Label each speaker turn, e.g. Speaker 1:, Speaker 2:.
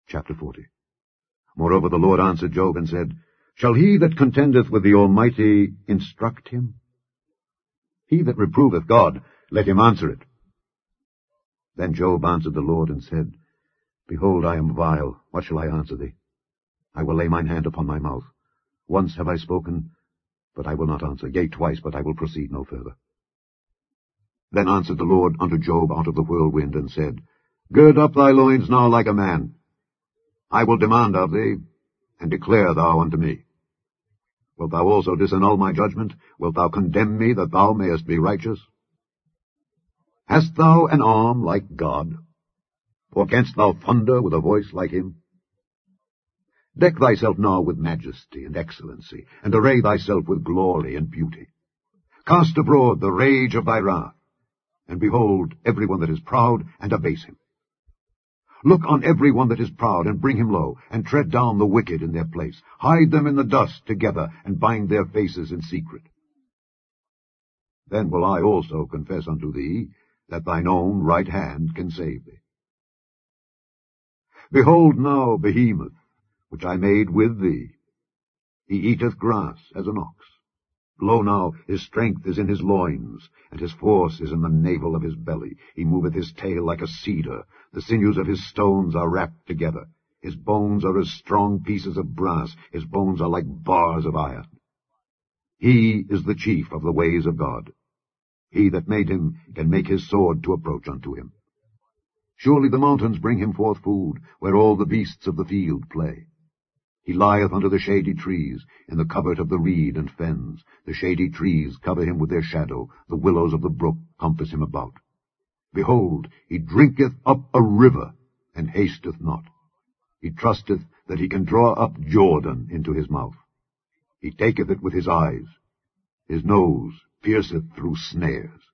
Speaker 1: Chapter 40. Moreover the Lord answered Job and said, Shall he that contendeth with the Almighty instruct him? He that reproveth God, let him answer it. Then Job answered the Lord and said, Behold, I am vile. What shall I answer thee? I will lay mine hand upon my mouth. Once have I spoken, but I will not answer. Yea, twice, but I will proceed no further. Then answered the Lord unto Job out of the whirlwind, and said, Gird up thy loins now like a man. I will demand of thee, and declare thou unto me. Wilt thou also disannul my judgment? Wilt thou condemn me, that thou mayest be righteous? Hast thou an arm like God? Or canst thou thunder with a voice like him? Deck thyself now with majesty and excellency, and array thyself with glory and beauty. Cast abroad the rage of thy wrath, and behold every one that is proud, and abase him. Look on every one that is proud, and bring him low, and tread down the wicked in their place. Hide them in the dust together, and bind their faces in secret. Then will I also confess unto thee, that thine own right hand can save thee. Behold now Behemoth, which I made with thee. He eateth grass as an ox. Lo now, his strength is in his loins, and his force is in the navel of his belly. He moveth his tail like a cedar. The sinews of his stones are wrapped together. His bones are as strong pieces of brass. His bones are like bars of iron. He is the chief of the ways of God. He that made him can make his sword to approach unto him. Surely the mountains bring him forth food, where all the beasts of the field play. He lieth under the shady trees, in the covert of the reed and fens. The shady trees cover him with their shadow. The willows of the brook compass him about. Behold, he drinketh up a river, and hasteth not. He trusteth that he can draw up Jordan into his mouth. He taketh it with his eyes. His nose pierceth through snares.